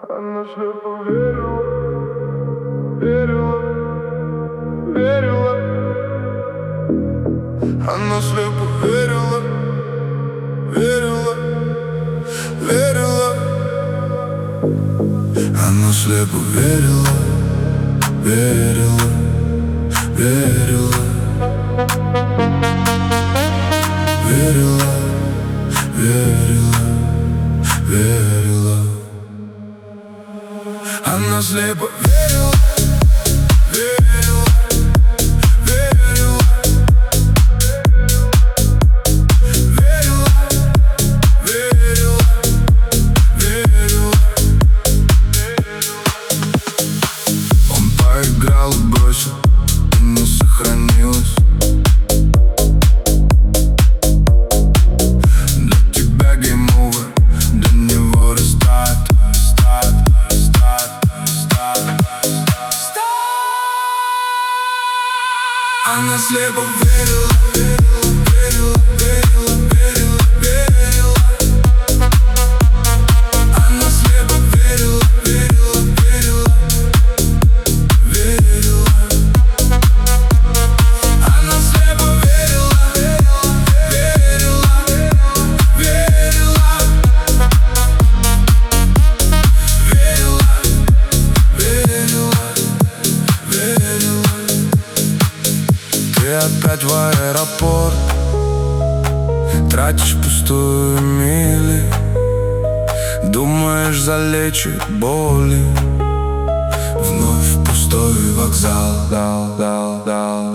Она слепо верила, верила, верила. Она слепо верила, верила, верила. Она слепо верила, верила, верила. Верила, верила, верила. Она слепо верила, верила, верила. Верила, верила, верила. Он поиграл и бросил, и не сохранилось. Она слепо верила, верила, верила, верила, верила. Она слепо верила, верила, верила, верила. Она слепо верила, верила, верила, верила. Верила, верила, верила. Ты опять в аэропорт, тратишь пустую мили, думаешь, залечит боли. Вновь пустой вокзал, дал.